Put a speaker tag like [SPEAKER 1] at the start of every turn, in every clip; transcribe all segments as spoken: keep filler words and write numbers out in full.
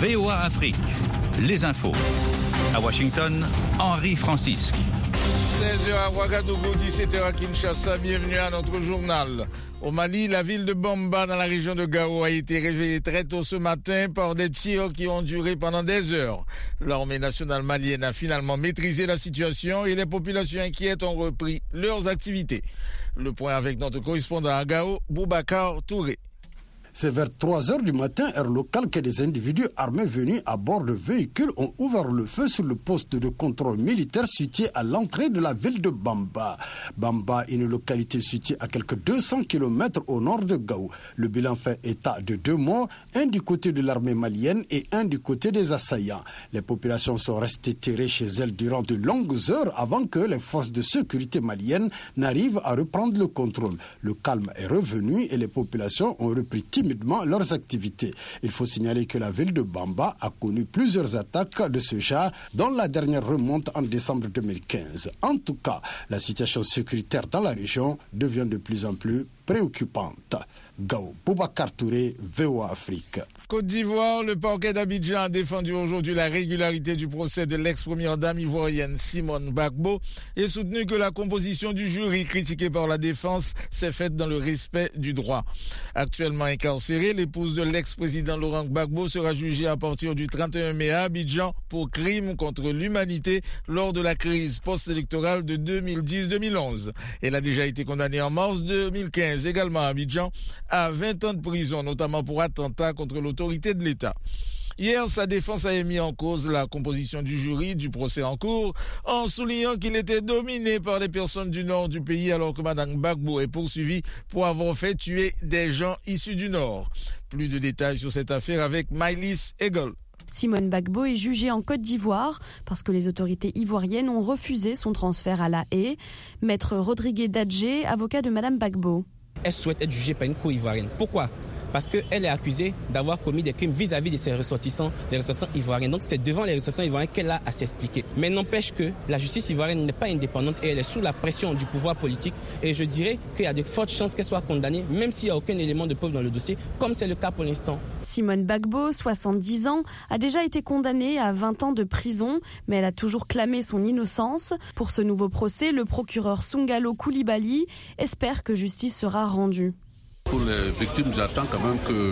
[SPEAKER 1] V O A Afrique, les infos. À Washington, Henri Francisque.
[SPEAKER 2] seize heures à Ouagadougou, dix-sept heures à Kinshasa, bienvenue à notre journal. Au Mali, la ville de Bamba, dans la région de Gao, a été réveillée très tôt ce matin par des tirs qui ont duré pendant des heures. L'armée nationale malienne a finalement maîtrisé la situation et les populations inquiètes ont repris leurs activités. Le point avec notre correspondant à Gao, Boubacar Touré.
[SPEAKER 3] C'est vers trois heures du matin, heure locale, que des individus armés venus à bord de véhicules ont ouvert le feu sur le poste de contrôle militaire situé à l'entrée de la ville de Bamba. Bamba, une localité située à quelques deux cents kilomètres au nord de Gao. Le bilan fait état de deux morts, un du côté de l'armée malienne et un du côté des assaillants. Les populations sont restées terrées chez elles durant de longues heures avant que les forces de sécurité maliennes n'arrivent à reprendre le contrôle. Le calme est revenu et les populations ont repris timidement leurs activités. Il faut signaler que la ville de Bamba a connu plusieurs attaques de ce genre, dont la dernière remonte en décembre deux mille quinze. En tout cas, la situation sécuritaire dans la région devient de plus en plus préoccupante. Gao, Boubacar Touré, V O A Afrique.
[SPEAKER 2] Côte d'Ivoire, le parquet d'Abidjan a défendu aujourd'hui la régularité du procès de l'ex-première dame ivoirienne Simone Gbagbo et soutenu que la composition du jury critiquée par la défense s'est faite dans le respect du droit. Actuellement incarcérée, l'épouse de l'ex-président Laurent Gbagbo sera jugée à partir du trente et un mai à Abidjan pour crime contre l'humanité lors de la crise post-électorale de deux mille dix deux mille onze. Elle a déjà été condamnée en mars deux mille quinze, également à Abidjan, à vingt ans de prison, notamment pour attentat contre l'autorité de l'État. Hier, sa défense a émis en cause la composition du jury du procès en cours en soulignant qu'il était dominé par les personnes du nord du pays alors que Mme Gbagbo est poursuivie pour avoir fait tuer des gens issus du nord. Plus de détails sur cette affaire avec Maïlis Egol.
[SPEAKER 4] Simone Gbagbo est jugée en Côte d'Ivoire parce que les autorités ivoiriennes ont refusé son transfert à La Haye. Maître Rodrigue Dadjé, avocat de Mme Gbagbo.
[SPEAKER 5] Elle souhaite être jugée par une cour ivoirienne. Pourquoi ? Parce qu'elle est accusée d'avoir commis des crimes vis-à-vis de ses ressortissants, les ressortissants ivoiriens. Donc c'est devant les ressortissants ivoiriens qu'elle a à s'expliquer. Mais n'empêche que la justice ivoirienne n'est pas indépendante et elle est sous la pression du pouvoir politique. Et je dirais qu'il y a de fortes chances qu'elle soit condamnée, même s'il n'y a aucun élément de preuve dans le dossier, comme c'est le cas pour l'instant.
[SPEAKER 4] Simone Gbagbo, soixante-dix ans, a déjà été condamnée à vingt ans de prison, mais elle a toujours clamé son innocence. Pour ce nouveau procès, le procureur Sungalo Koulibaly espère que justice sera rendue.
[SPEAKER 6] Pour les victimes, j'attends quand même que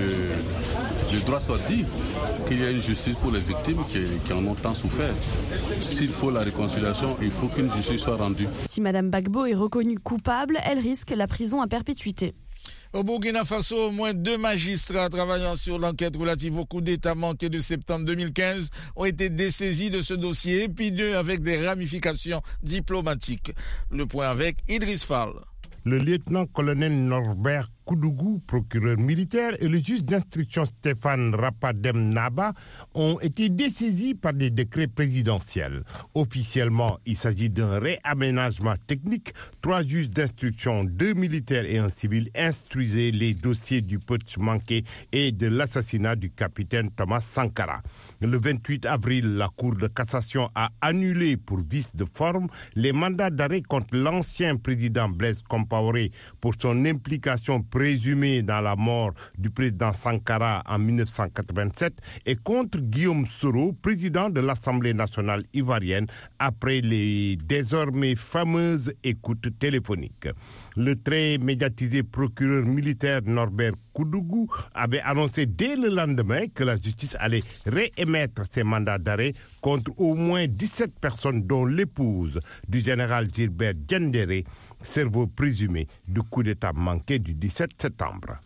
[SPEAKER 6] le, le droit soit dit, qu'il y ait une justice pour les victimes qui, qui en ont tant souffert. S'il faut la réconciliation, il faut qu'une justice soit rendue.
[SPEAKER 4] Si Mme Gbagbo est reconnue coupable, elle risque la prison à perpétuité.
[SPEAKER 2] Au Burkina Faso, au moins deux magistrats travaillant sur l'enquête relative au coup d'État manqué de septembre deux mille quinze ont été dessaisis de ce dossier épineux avec des ramifications diplomatiques. Le point avec Idriss Fall.
[SPEAKER 7] Le lieutenant-colonel Norbert Koudougou, procureur militaire, et le juge d'instruction Stéphane Rapadem Naba ont été dessaisis par des décrets présidentiels. Officiellement, il s'agit d'un réaménagement technique. Trois juges d'instruction, deux militaires et un civil, instruisaient les dossiers du putsch manqué et de l'assassinat du capitaine Thomas Sankara. Le vingt-huit avril, la Cour de cassation a annulé pour vice de forme les mandats d'arrêt contre l'ancien président Blaise Compaoré pour son implication présumé dans la mort du président Sankara en dix-neuf cent quatre-vingt-sept et contre Guillaume Soro, président de l'Assemblée nationale ivoirienne, après les désormais fameuses écoutes téléphoniques. Le très médiatisé procureur militaire Norbert Koudougou avait annoncé dès le lendemain que la justice allait réémettre ses mandats d'arrêt contre au moins dix-sept personnes, dont l'épouse du général Gilbert Diendéré, cerveau présumé du coup d'État manqué du dix-sept septembre.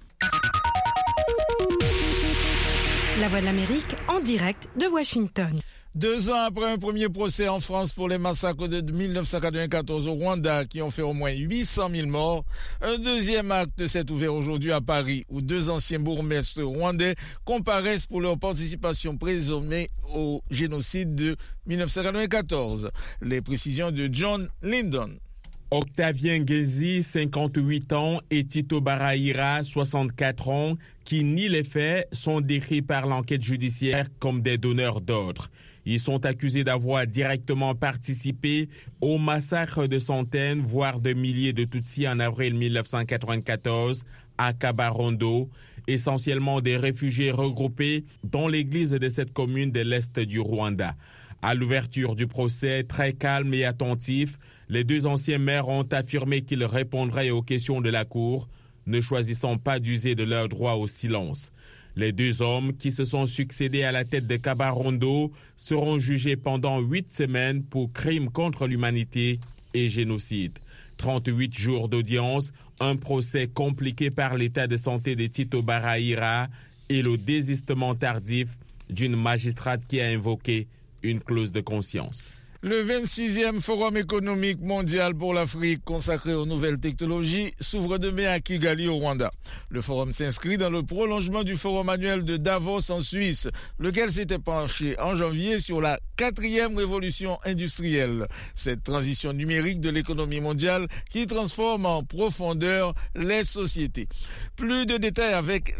[SPEAKER 8] La Voix de l'Amérique en direct de Washington.
[SPEAKER 2] Deux ans après un premier procès en France pour les massacres de mille neuf cent quatre-vingt-quatorze au Rwanda qui ont fait au moins huit cent mille morts, un deuxième acte s'est ouvert aujourd'hui à Paris où deux anciens bourgmestres rwandais comparaissent pour leur participation présumée au génocide de mille neuf cent quatre-vingt-quatorze. Les précisions de John Lyndon.
[SPEAKER 9] Octavien Ngezi, cinquante-huit ans, et Tito Barahira, soixante-quatre ans, qui nient les faits, sont décrits par l'enquête judiciaire comme des donneurs d'ordre. Ils sont accusés d'avoir directement participé au massacre de centaines, voire de milliers de Tutsis en avril mille neuf cent quatre-vingt-quatorze à Kabarondo essentiellement des réfugiés regroupés dans l'église de cette commune de l'Est du Rwanda. À l'ouverture du procès, très calme et attentif, les deux anciens maires ont affirmé qu'ils répondraient aux questions de la Cour, ne choisissant pas d'user de leur droit au silence. Les deux hommes qui se sont succédés à la tête de Kabarondo seront jugés pendant huit semaines pour crimes contre l'humanité et génocide. trente-huit jours d'audience, un procès compliqué par l'état de santé de Tito Barahira et le désistement tardif d'une magistrate qui a invoqué une clause de conscience.
[SPEAKER 2] Le vingt-sixième Forum économique mondial pour l'Afrique consacré aux nouvelles technologies s'ouvre demain à Kigali au Rwanda. Le forum s'inscrit dans le prolongement du forum annuel de Davos en Suisse, lequel s'était penché en janvier sur la quatrième révolution industrielle, cette transition numérique de l'économie mondiale qui transforme en profondeur les sociétés. Plus de détails avec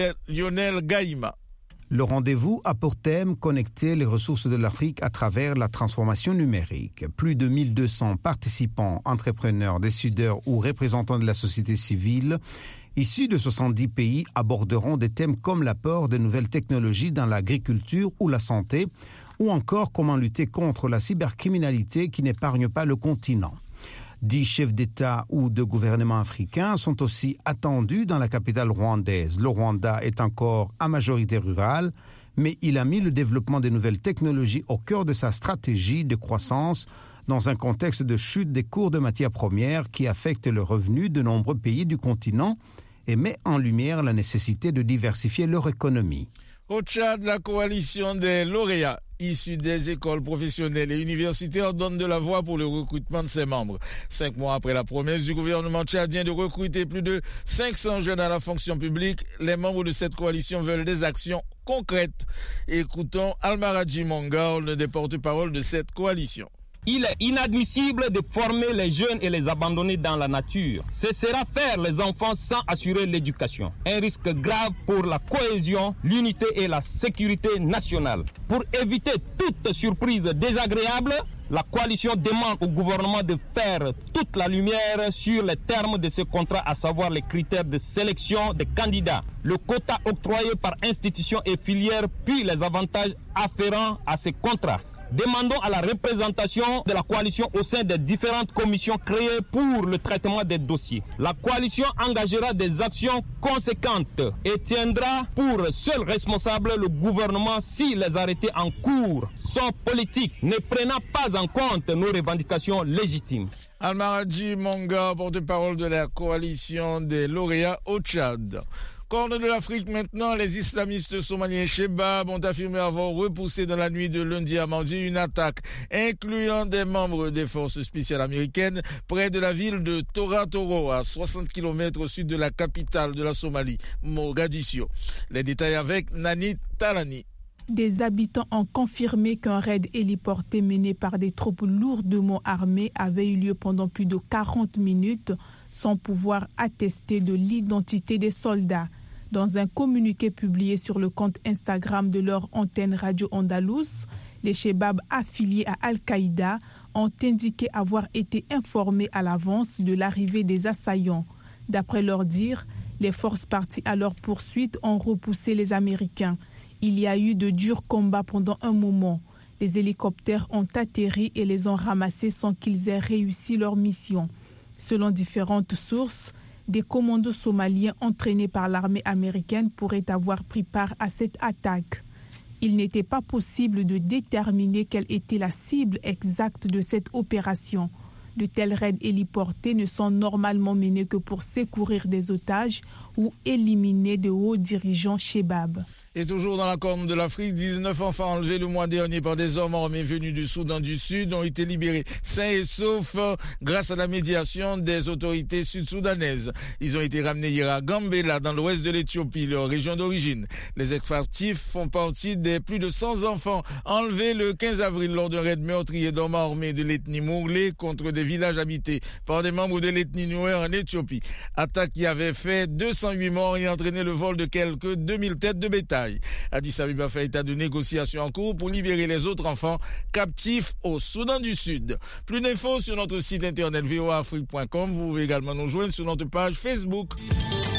[SPEAKER 2] Lionel Gaïma.
[SPEAKER 10] Le rendez-vous a pour thème connecter les ressources de l'Afrique à travers la transformation numérique. Plus de mille deux cents participants, entrepreneurs, décideurs ou représentants de la société civile issus de soixante-dix pays aborderont des thèmes comme l'apport de nouvelles technologies dans l'agriculture ou la santé, ou encore comment lutter contre la cybercriminalité qui n'épargne pas le continent. Dix chefs d'État ou de gouvernement africains sont aussi attendus dans la capitale rwandaise. Le Rwanda est encore à majorité rurale, mais il a mis le développement des nouvelles technologies au cœur de sa stratégie de croissance dans un contexte de chute des cours de matières premières qui affecte le revenu de nombreux pays du continent et met en lumière la nécessité de diversifier leur économie.
[SPEAKER 2] Au Tchad, la coalition des lauréats issus des écoles professionnelles et universitaires donne de la voix pour le recrutement de ses membres. Cinq mois après la promesse du gouvernement tchadien de recruter plus de cinq cents jeunes à la fonction publique, les membres de cette coalition veulent des actions concrètes. Écoutons Almaradji Monga, le des porte-parole de cette coalition.
[SPEAKER 11] Il est inadmissible de former les jeunes et les abandonner dans la nature. Ce sera faire les enfants sans assurer l'éducation. Un risque grave pour la cohésion, l'unité et la sécurité nationale. Pour éviter toute surprise désagréable, la coalition demande au gouvernement de faire toute la lumière sur les termes de ce contrat, à savoir les critères de sélection des candidats, le quota octroyé par institution et filière, puis les avantages afférents à ces contrats. Demandons à la représentation de la coalition au sein des différentes commissions créées pour le traitement des dossiers. La coalition engagera des actions conséquentes et tiendra pour seul responsable le gouvernement si les arrêtés en cours sont politiques, ne prenant pas en compte nos revendications légitimes.
[SPEAKER 2] Almaradji Monga, porte-parole de la coalition des lauréats au Tchad. Corne de l'Afrique maintenant, les islamistes somaliens Shebab ont affirmé avoir repoussé dans la nuit de lundi à mardi une attaque incluant des membres des forces spéciales américaines près de la ville de Tora Toro, à soixante kilomètres au sud de la capitale de la Somalie, Mogadiscio. Les détails avec Nani Talani.
[SPEAKER 12] Des habitants ont confirmé qu'un raid héliporté mené par des troupes lourdement armées avait eu lieu pendant plus de quarante minutes sans pouvoir attester de l'identité des soldats. Dans un communiqué publié sur le compte Instagram de leur antenne Radio Andalous, les Shebab affiliés à Al-Qaïda ont indiqué avoir été informés à l'avance de l'arrivée des assaillants. D'après leur dire, les forces parties à leur poursuite ont repoussé les Américains. Il y a eu de durs combats pendant un moment. Les hélicoptères ont atterri et les ont ramassés sans qu'ils aient réussi leur mission. Selon différentes sources, des commandos somaliens entraînés par l'armée américaine pourraient avoir pris part à cette attaque. Il n'était pas possible de déterminer quelle était la cible exacte de cette opération. De tels raids héliportés ne sont normalement menés que pour secourir des otages ou éliminer de hauts dirigeants Shebab.
[SPEAKER 2] Et toujours dans la Corne de l'Afrique, dix-neuf enfants enlevés le mois dernier par des hommes armés venus du Soudan du Sud ont été libérés sains et saufs grâce à la médiation des autorités sud-soudanaises. Ils ont été ramenés hier à Gambela, dans l'ouest de l'Éthiopie, leur région d'origine. Les ex-captifs font partie des plus de cent enfants enlevés le quinze avril lors d'un raid meurtrier d'hommes armés de l'ethnie Mourlé contre des villages habités par des membres de l'ethnie Nouer en Éthiopie. Attaque qui avait fait deux cent huit morts et entraîné le vol de quelques deux mille têtes de bétail. Addis Abeba fait état de négociations en cours pour libérer les autres enfants captifs au Soudan du Sud. Plus d'infos sur notre site internet v o a afrique point com. Vous pouvez également nous joindre sur notre page Facebook.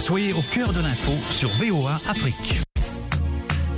[SPEAKER 1] Soyez au cœur de l'info sur V O A Afrique.